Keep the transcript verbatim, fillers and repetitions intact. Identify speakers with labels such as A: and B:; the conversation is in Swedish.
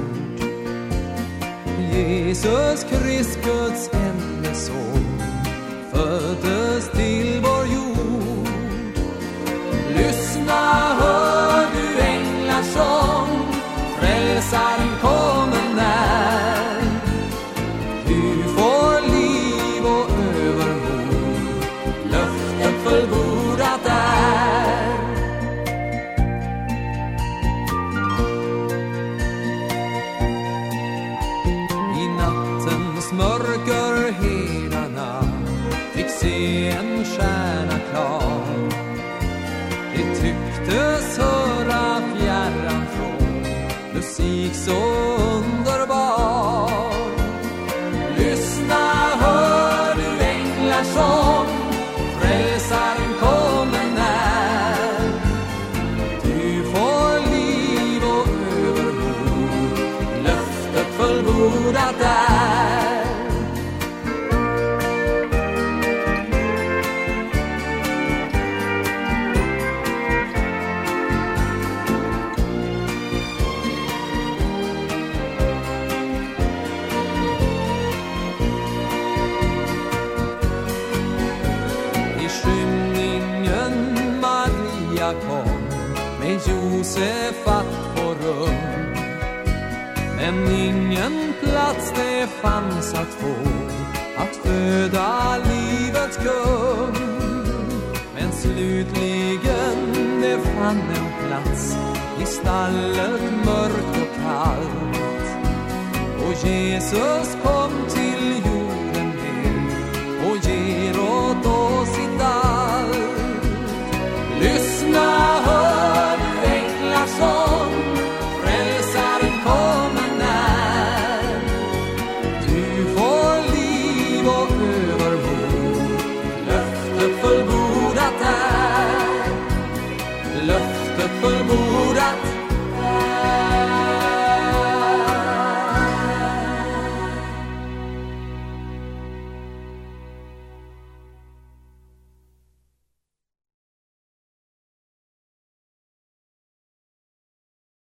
A: Jesus Krist, Guds enda son, föddes till vår jord. Lyssna, hör du änglars sång, frälsaren kommer när. Du får liv och övermod, löftet fullbordat är. I nattens mörker hela natt fick se en stjärna klar. Det tycktes höra fjärran från musik så underbar. Lyssna, hör du änglars sång, frälsaren kommer när. Du får liv och övermod, löftet fullbordat är. Kom med Josef att få rum, men ingen plats det fanns att få att föda livets kung. Men slutligen det fann en plats i stallet mörkt och kallt, och Jesus kom